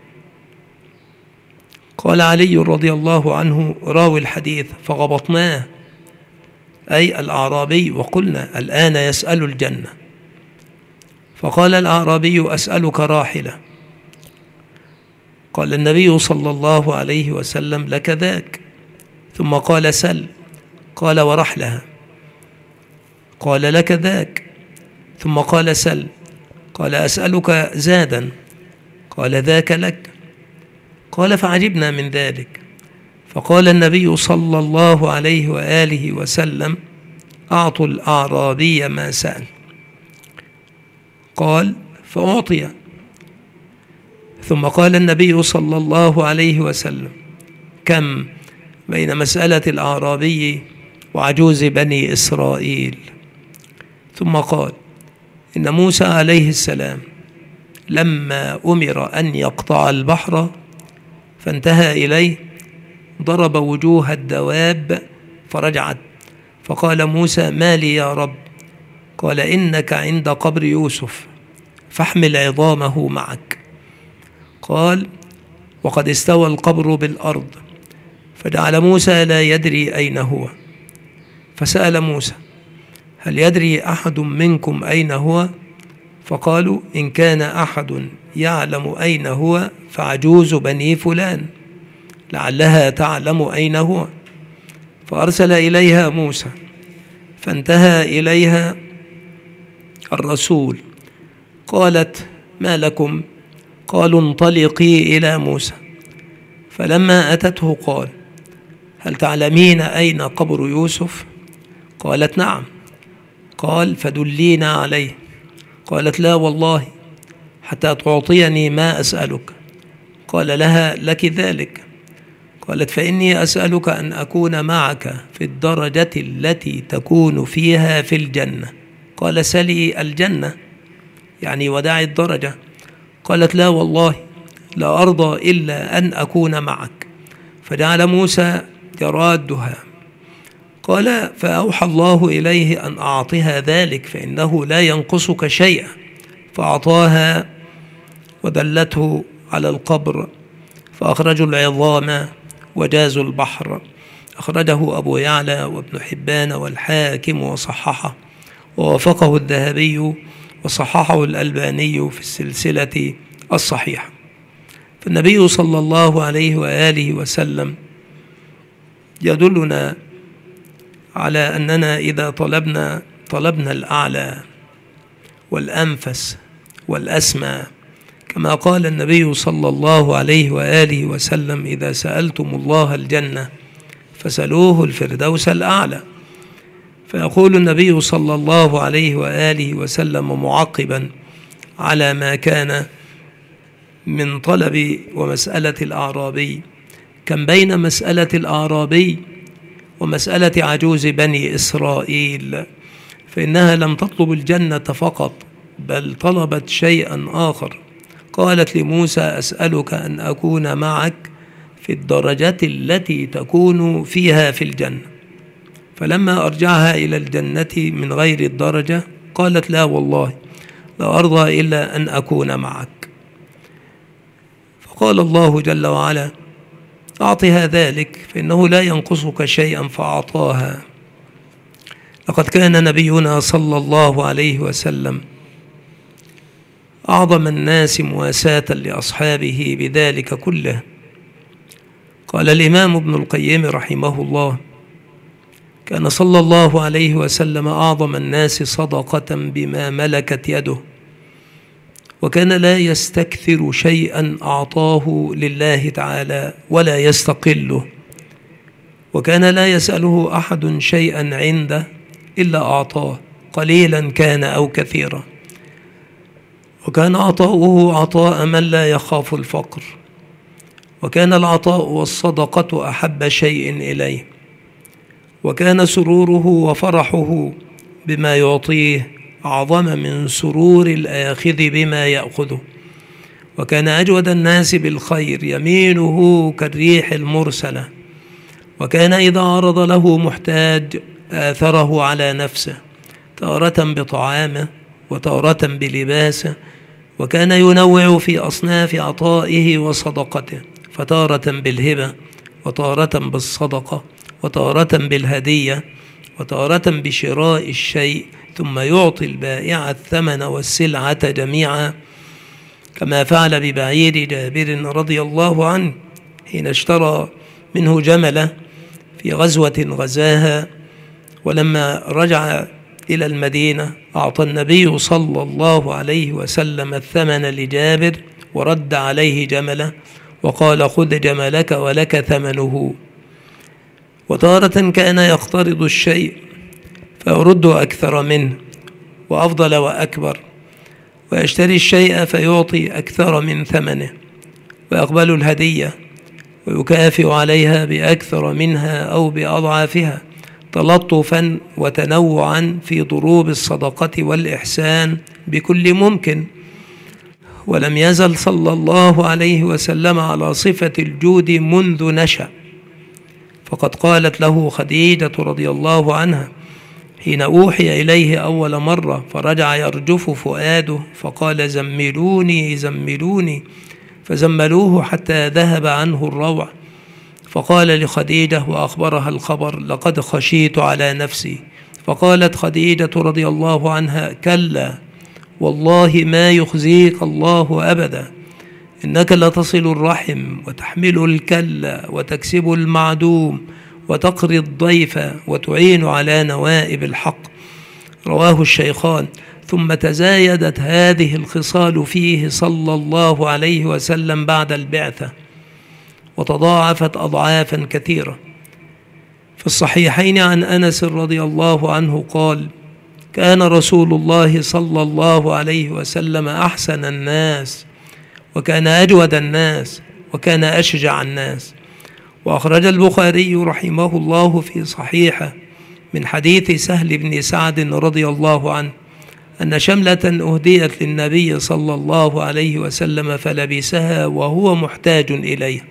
قال علي رضي الله عنه راوي الحديث: فغبطناه، أي الأعرابي، وقلنا الآن يسأل الجنة. فقال الأعرابي: أسألك راحلة. قال النبي صلى الله عليه وسلم: لك ذاك. ثم قال: سل. قال: ورحلها. قال: لك ذاك. ثم قال: سل. قال: أسألك زادا. قال: ذاك لك. قال: فعجبنا من ذلك. فقال النبي صلى الله عليه وآله وسلم: أعطوا الأعرابي ما سأل. قال: فأعطي. ثم قال النبي صلى الله عليه وسلم: كم بين مسألة الأعرابي وعجوز بني إسرائيل. ثم قال: إن موسى عليه السلام لما أمر أن يقطع البحر فانتهى إليه ضرب وجوه الدواب فرجعت، فقال موسى: ما لي يا رب؟ قال: إنك عند قبر يوسف فاحمل عظامه معك. قال: وقد استوى القبر بالأرض. فجعل موسى لا يدري أين هو، فسأل موسى: هل يدري أحد منكم أين هو؟ فقالوا: إن كان أحد يعلم أين هو فعجوز بني فلان، لعلها تعلم أين هو. فأرسل إليها موسى، فانتهى إليها الرسول. قالت: ما لكم؟ قالوا: انطلقي إلى موسى. فلما أتته قال: هل تعلمين أين قبر يوسف؟ قالت: نعم. قال: فدلينا عليه. قالت: لا والله حتى تعطيني ما أسألك. قال لها: لك ذلك. قالت: فإني أسألك أن أكون معك في الدرجة التي تكون فيها في الجنة. قال: سلي الجنة، يعني وداعي الدرجة. قالت: لا والله لا أرضى إلا أن أكون معك. فجعل موسى يرادها. قال: فأوحى الله إليه أن أعطها ذلك فإنه لا ينقصك شيئا. فأعطاها ودلته على القبر، فأخرجوا العظام وجازوا البحر. أخرجه أبو يعلى وابن حبان والحاكم وصححه، ووافقه الذهبي وصححه الألباني في السلسلة الصحيحة. فالنبي صلى الله عليه وآله وسلم يدلنا على أننا إذا طلبنا طلبنا الأعلى والأنفس والأسمى، كما قال النبي صلى الله عليه وآله وسلم: إذا سألتم الله الجنة فسلوه الفردوس الأعلى. فيقول النبي صلى الله عليه وآله وسلم معقبا على ما كان من طلب ومسألة الأعرابي: كم بين مسألة الأعرابي ومسألة عجوز بني إسرائيل، فإنها لم تطلب الجنة فقط بل طلبت شيئا آخر. قالت لموسى: أسألك أن أكون معك في الدرجة التي تكون فيها في الجنة. فلما أرجعها إلى الجنة من غير الدرجة قالت: لا والله لا أرضى إلا أن أكون معك. فقال الله جل وعلا: أعطها ذلك فإنه لا ينقصك شيئا، فأعطاها. لقد كان نبينا صلى الله عليه وسلم أعظم الناس مواساة لأصحابه بذلك كله. قال الإمام ابن القيم رحمه الله: كان صلى الله عليه وسلم أعظم الناس صدقة بما ملكت يده، وكان لا يستكثر شيئا أعطاه لله تعالى ولا يستقله، وكان لا يسأله أحد شيئا عنده إلا أعطاه قليلا كان أو كثيرا، وكان عطاؤه عطاء من لا يخاف الفقر، وكان العطاء والصدقة أحب شيء إليه، وكان سروره وفرحه بما يعطيه أعظم من سرور الآخذ بما يأخذه، وكان أجود الناس بالخير يمينه كالريح المرسلة، وكان إذا عرض له محتاج آثره على نفسه، تارة بطعامه وتارة بلباسه، وكان ينوع في أصناف عطائه وصدقته، فتارة بالهبة وتارة بالصدقة وتارة بالهدية وتارة بشراء الشيء، ثم يعطي البائع الثمن والسلعة جميعا، كما فعل ببعير جابر رضي الله عنه حين اشترى منه جملة في غزوة غزاها، ولما رجع إلى المدينة أعطى النبي صلى الله عليه وسلم الثمن لجابر ورد عليه جمله وقال: خذ جملك ولك ثمنه. وتارة كان يقترض الشيء فيرد أكثر منه وأفضل وأكبر، ويشتري الشيء فيعطي أكثر من ثمنه، ويقبل الهدية ويكافئ عليها بأكثر منها أو بأضعافها، تلطفا وتنوعا في ضروب الصدقة والإحسان بكل ممكن. ولم يزل صلى الله عليه وسلم على صفة الجود منذ نشأ، فقد قالت له خديجة رضي الله عنها حين أوحي إليه أول مرة فرجع يرجف فؤاده فقال: زملوني زملوني، فزملوه حتى ذهب عنه الروع، فقال لخديجة وأخبرها الخبر: لقد خشيت على نفسي. فقالت خديجة رضي الله عنها: كلا والله ما يخزيك الله أبدا، إنك لتصل الرحم وتحمل الكل وتكسب المعدوم وتقري الضيف وتعين على نوائب الحق. رواه الشيخان. ثم تزايدت هذه الخصال فيه صلى الله عليه وسلم بعد البعثة، وتضاعفت أضعافا كثيرة. في الصحيحين عن أنس رضي الله عنه قال: كان رسول الله صلى الله عليه وسلم أحسن الناس، وكان أجود الناس، وكان أشجع الناس. وأخرج البخاري رحمه الله في صحيحه من حديث سهل بن سعد رضي الله عنه أن شملة أهديت للنبي صلى الله عليه وسلم فلبسها وهو محتاج إليها،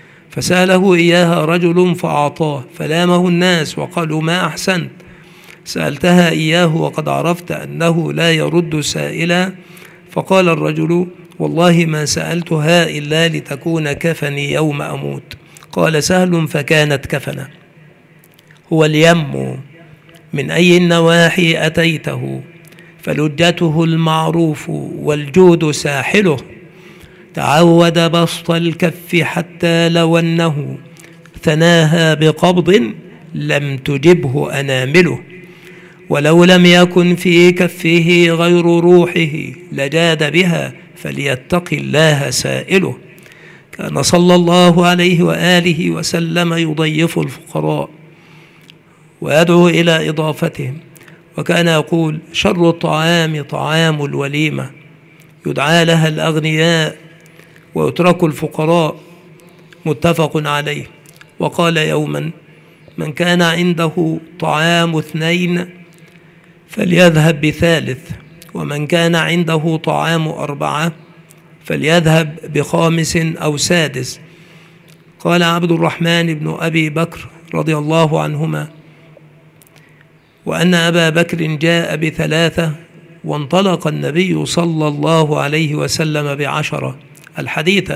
فسأله إياها رجل فأعطاه، فلامه الناس وقالوا: ما أحسنت، سألتها إياه وقد عرفت أنه لا يرد سائلا. فقال الرجل: والله ما سألتها إلا لتكون كفني يوم أموت. قال سهل: فكانت كفنا. هو اليم من أي النواحي أتيته، فلجته المعروف والجود ساحله، تعود بسط الكف حتى لو أنه ثناها بقبض لم تجبه أنامله، ولو لم يكن في كفه غير روحه لجاد بها، فليتق الله سائله. كان صلى الله عليه وآله وسلم يضيف الفقراء ويدعو إلى إضافتهم، وكان يقول: شر الطعام طعام الوليمة، يدعى لها الأغنياء ويترك الفقراء، متفق عليه. وقال يوما: من كان عنده طعام اثنين فليذهب بثالث، ومن كان عنده طعام أربعة فليذهب بخامس أو سادس. قال عبد الرحمن بن أبي بكر رضي الله عنهما: وأن أبا بكر جاء بثلاثة وانطلق النبي صلى الله عليه وسلم بعشرة. الحديث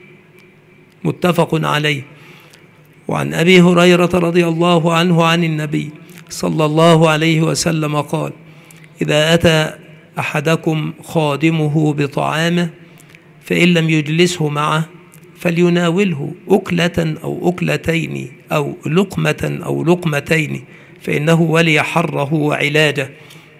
متفق عليه. وعن أبي هريرة رضي الله عنه عن النبي صلى الله عليه وسلم قال: إذا أتى أحدكم خادمه بطعامه فإن لم يجلسه معه فليناوله أكلة أو أكلتين أو لقمة أو لقمتين، فإنه ولي حره وعلاجه.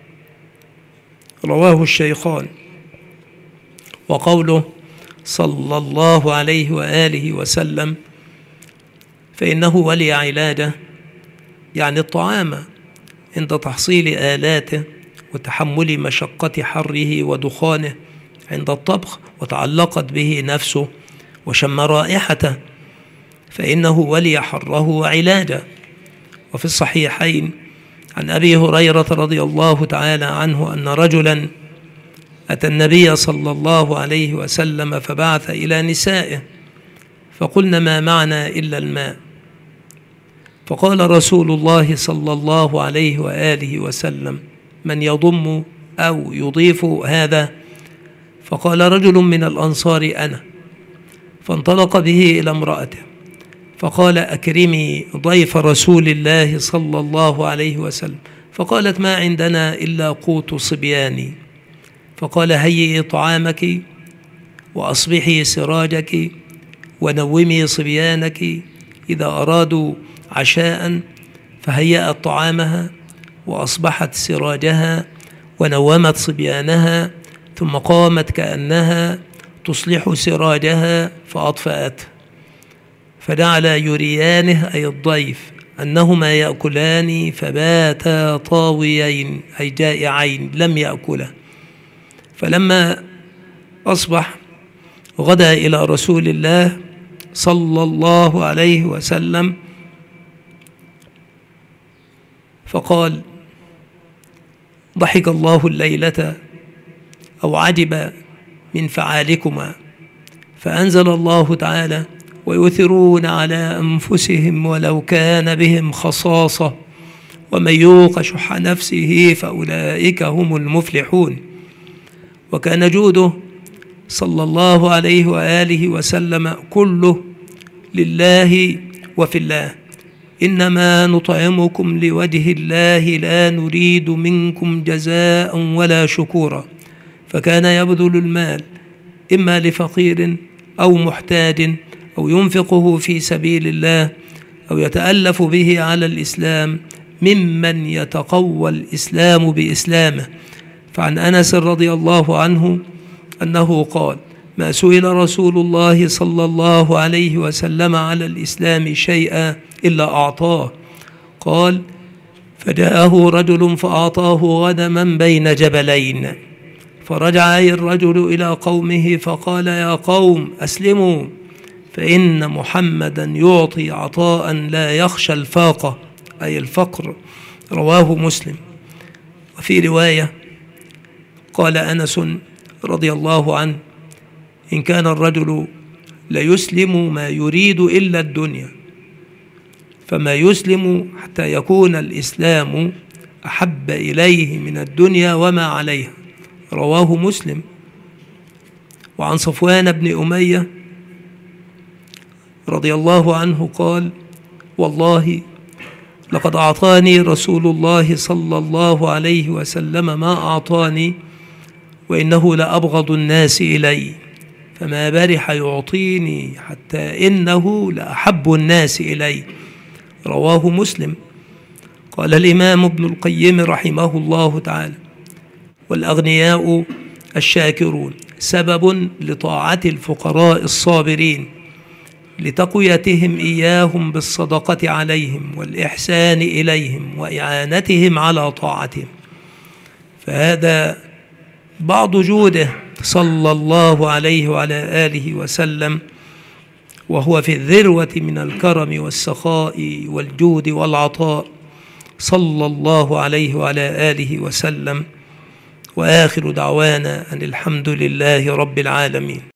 رواه الشيخان. وقوله صلى الله عليه وآله وسلم فإنه ولي علاجه، يعني الطعام عند تحصيل آلاته وتحمل مشقة حره ودخانه عند الطبخ، وتعلقت به نفسه وشم رائحته، فإنه ولي حره وعلاجه. وفي الصحيحين عن أبي هريرة رضي الله تعالى عنه أن رجلا أتى النبي صلى الله عليه وسلم فبعث إلى نسائه فقلنا: ما معنا إلا الماء. فقال رسول الله صلى الله عليه وآله وسلم: من يضم أو يضيف هذا؟ فقال رجل من الأنصار: أنا. فانطلق به إلى امرأته فقال: أكرمي ضيف رسول الله صلى الله عليه وسلم. فقالت: ما عندنا إلا قوت صبياني. فقال: هيئي طعامك وأصبحي سراجك ونومي صبيانك إذا أرادوا عشاء، فهيأت طعامها وأصبحت سراجها ونومت صبيانها، ثم قامت كأنها تصلح سراجها فأطفأت، فجعل يريانه أي الضيف أنهما يأكلان فباتا طاويين أي جائعين لم يأكلا. فلما أصبح غدا إلى رسول الله صلى الله عليه وسلم فقال: ضحك الله الليلة أو عجب من فعالكما، فأنزل الله تعالى: ويؤثرون على أنفسهم ولو كان بهم خصاصة ومن يوق شح نفسه فأولئك هم المفلحون. وكان جوده صلى الله عليه وآله وسلم كله لله وفي الله، إنما نطعمكم لوجه الله لا نريد منكم جزاء ولا شكورا. فكان يبذل المال إما لفقير أو محتاج أو ينفقه في سبيل الله أو يتألف به على الإسلام ممن يتقوى الإسلام بإسلامه. فعن أنس رضي الله عنه أنه قال: ما سئل رسول الله صلى الله عليه وسلم على الإسلام شيئا إلا أعطاه. قال: فجاءه رجل فأعطاه غنما بين جبلين، فرجع أي الرجل إلى قومه فقال: يا قوم أسلموا، فإن محمدا يعطي عطاء لا يخشى الفاقة أي الفقر. رواه مسلم. وفي رواية قال أنس رضي الله عنه: إن كان الرجل ليسلم ما يريد إلا الدنيا، فما يسلم حتى يكون الإسلام أحب إليه من الدنيا وما عليها. رواه مسلم. وعن صفوان بن أمية رضي الله عنه قال: والله لقد أعطاني رسول الله صلى الله عليه وسلم ما أعطاني، وإنه لأبغض الناس إلي، فما برح يعطيني حتى إنه لأحب الناس إلي. رواه مسلم. قال الإمام ابن القيم رحمه الله تعالى: والأغنياء الشاكرون سبب لطاعة الفقراء الصابرين، لتقويتهم إياهم بالصدقة عليهم والإحسان إليهم وإعانتهم على طاعتهم. فهذا بعض جوده صلى الله عليه وعلى آله وسلم، وهو في الذروة من الكرم والسخاء والجود والعطاء صلى الله عليه وعلى آله وسلم. وآخر دعوانا أن الحمد لله رب العالمين.